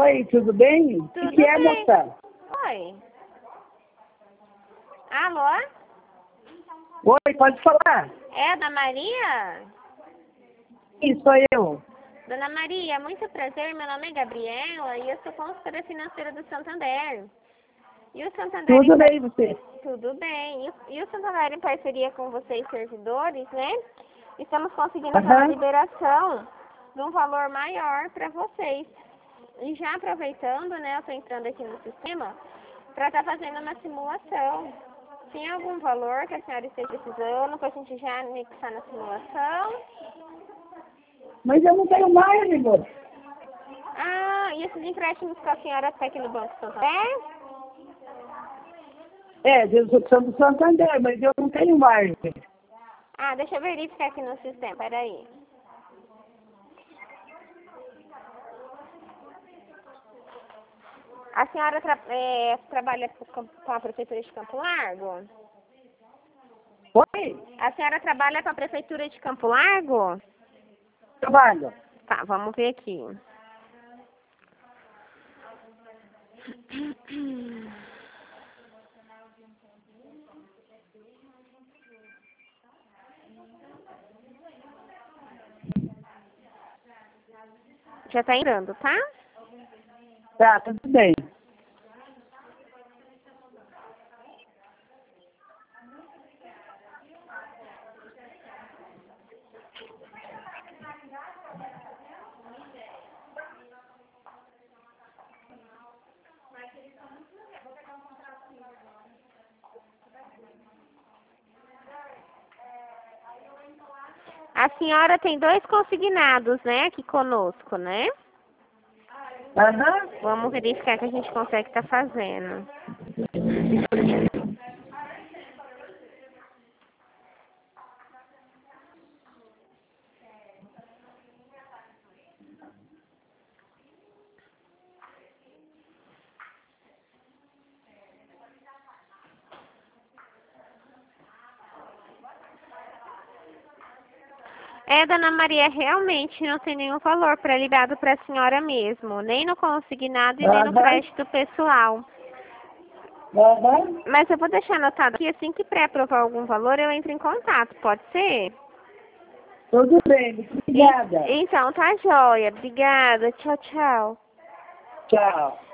Oi, tudo bem? O Tudo que é, bem. moça? Oi. Alô? Oi, pode falar? É a da Maria? Sim, sou eu. Dona Maria, muito prazer. Meu nome é Gabriela e eu sou consultora financeira do Santander. E o Santander... Tudo bem, você? Tudo bem. E o Santander, em parceria com vocês, servidores, né? Estamos conseguindo aquela liberação de um valor maior para vocês. E já aproveitando, né, eu estou entrando aqui no sistema para estar fazendo uma simulação. Tem algum valor que a senhora esteja precisando para a gente já anexar na simulação? Mas eu não tenho mais, moça. Ah, e esses empréstimos que a senhora está aqui no Banco Santander? É, eu sou do Santander, mas eu não tenho mais. Ah, deixa eu verificar aqui no sistema, peraí. A senhora trabalha com a Prefeitura de Campo Largo? Oi? A senhora trabalha com a Prefeitura de Campo Largo? Trabalho. Tá, vamos ver aqui. Já tá entrando, tá? Tá, tudo bem. A senhora tem 2 consignados, né, aqui conosco, né? Aham. Vamos verificar que a gente consegue estar fazendo. É, dona Maria, realmente não tem nenhum valor pré-ligado para a senhora mesmo, nem no consignado e nem no crédito pessoal. Aham. Mas eu vou deixar anotado que assim que pré-aprovar algum valor, eu entro em contato, pode ser? Tudo bem, muito obrigada. Então, tá joia. Obrigada. Tchau, tchau. Tchau.